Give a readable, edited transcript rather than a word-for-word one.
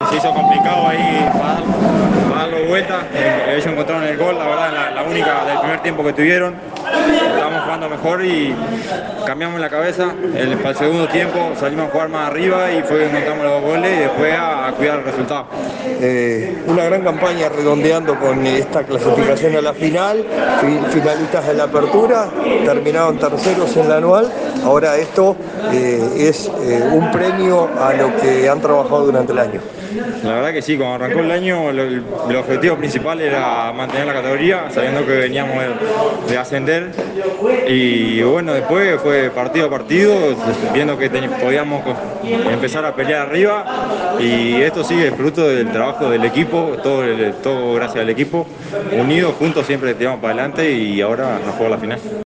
se hizo complicado ahí para darlo vuelta. Ellos encontraron el gol, la verdad, la única del primer tiempo que tuvieron. Estábamos jugando mejor y cambiamos la cabeza. Para el segundo tiempo salimos a jugar más arriba y fue que encontramos los goles y después a cuidar el resultado. Una gran campaña redondeando con esta clasificación a la final, finalistas de la apertura, terminaron terceros en la anual. Ahora esto es un premio a lo que han trabajado durante el año. La verdad que sí, cuando arrancó el año el objetivo principal era mantener la categoría, sabiendo que veníamos de ascender, y bueno, después fue partido a partido, viendo que podíamos empezar a pelear arriba, y esto sigue fruto del trabajo del equipo, todo gracias al equipo, unidos, juntos siempre tiramos para adelante y ahora nos juega la final.